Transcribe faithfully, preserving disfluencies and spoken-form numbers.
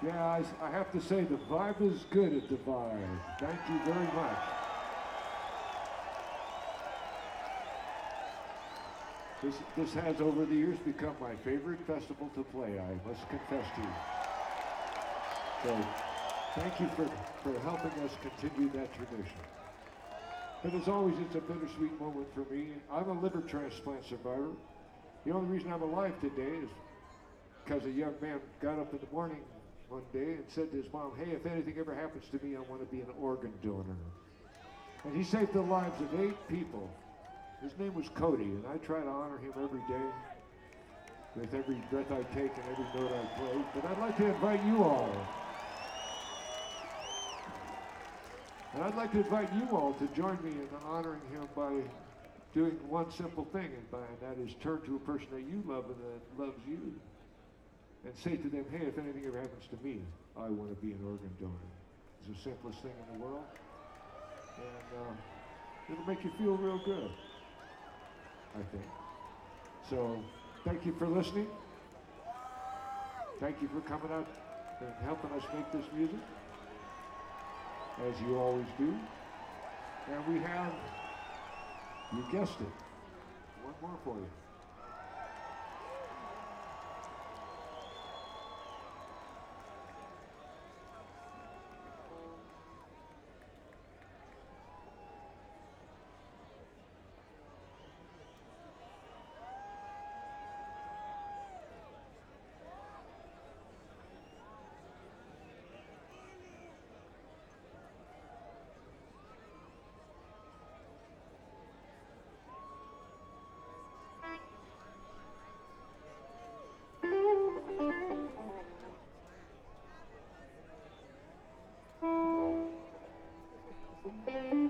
Yeah, I, s- I have to say the vibe is good at the vibe. Thank you very much. This, this has over the years become my favorite festival to play, I must confess to you. So thank you for, for helping us continue that tradition. But as always, it's a bittersweet moment for me. I'm a liver transplant survivor. The only reason I'm alive today is because a young man got up in the morning one day and said to his mom, hey, if anything ever happens to me, I want to be an organ donor. And he saved the lives of eight people. His name was Cody, and I try to honor him every day with every breath I take and every note I play. But I'd like to invite you all. And I'd like to invite you all to join me in honoring him by doing one simple thing, and, by, and that is turn to a person that you love and that loves you and say to them, hey, if anything ever happens to me, I want to be an organ donor. It's the simplest thing in the world. And uh, it'll make you feel real good, I think. So thank you for listening. Thank you for coming out and helping us make this music, as you always do. And we have, you guessed it, one more for you. Thank you.